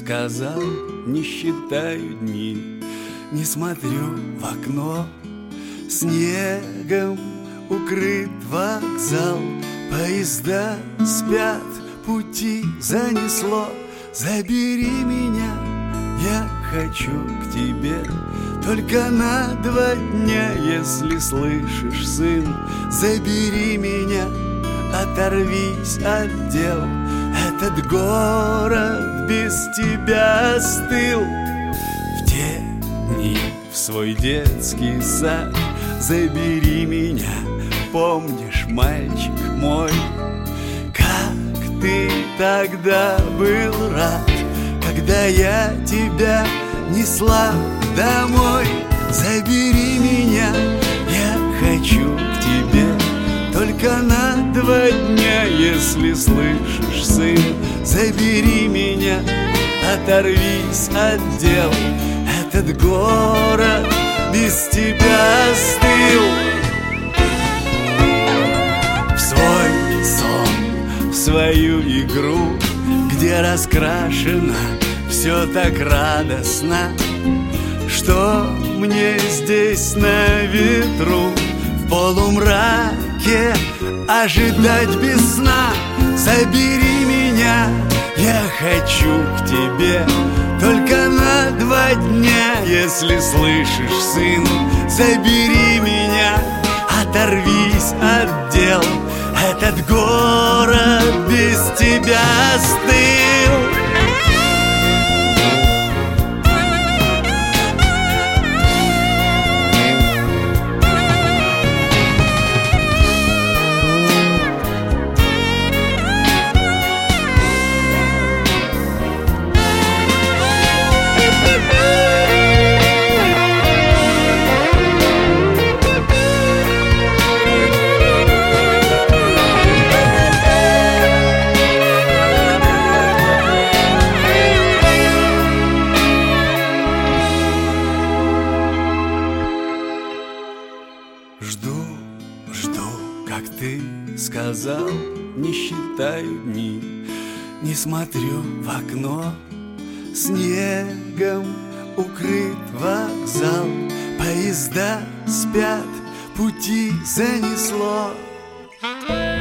сказал, не считаю дни, не смотрю в окно. Снегом укрыт вокзал, поезда спят, пути занесло. Забери меня, я хочу к тебе только на 2 дня, если слышишь, сын. Забери меня, оторвись от дел. Этот город без тебя остыл. В те дни в свой детский сад забери меня, помнишь, мальчик мой, как ты тогда был рад, когда я тебя несла домой. Забери меня, я хочу к тебе только на 2 дня, если слышишь, сын. Забери меня, оторвись от дел. Этот город без тебя остыл. В свой сон, в свою игру, где раскрашено все так радостно, что мне здесь на ветру в полумраке ожидать без сна. Забери меня, я хочу к тебе только на 2 дня, если слышишь, сын. Забери меня, оторвись от дел. Этот город без тебя остыл. Жду, жду, как ты сказал, не считаю дни, не смотрю в окно. Снегом укрыт вокзал, поезда спят, пути занесло.